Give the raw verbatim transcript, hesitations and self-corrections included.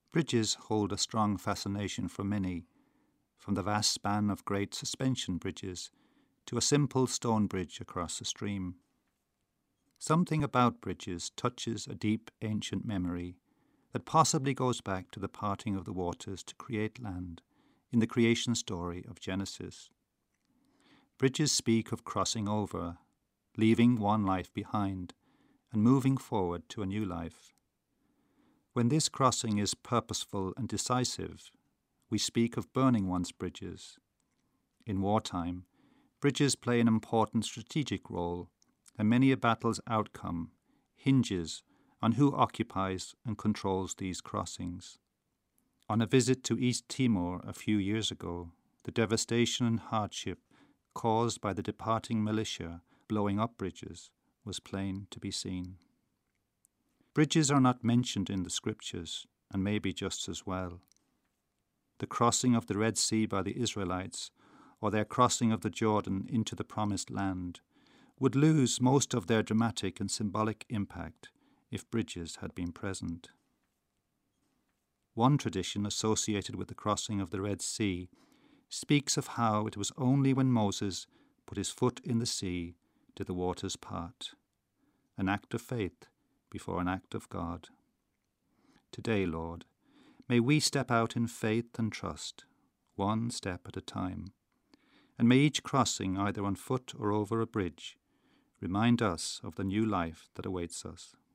Bridges hold a strong fascination for many, from the vast span of great suspension bridges to a simple stone bridge across a stream. Something about bridges touches a deep ancient memory that possibly goes back to the parting of the waters to create land in the creation story of Genesis. Bridges speak of crossing over, leaving one life behind, and moving forward to a new life. When this crossing is purposeful and decisive, we speak of burning one's bridges. In wartime, bridges play an important strategic role, and many a battle's outcome hinges on who occupies and controls these crossings. On a visit to East Timor a few years ago, the devastation and hardship caused by the departing militia blowing up bridges was plain to be seen. Bridges are not mentioned in the scriptures, and may be just as well. The crossing of the Red Sea by the Israelites, or their crossing of the Jordan into the Promised Land, would lose most of their dramatic and symbolic impact if bridges had been present. One tradition associated with the crossing of the Red Sea speaks of how it was only when Moses put his foot in the sea did the waters part, an act of faith before an act of God. Today, Lord, may we step out in faith and trust, one step at a time, and may each crossing, either on foot or over a bridge, remind us of the new life that awaits us.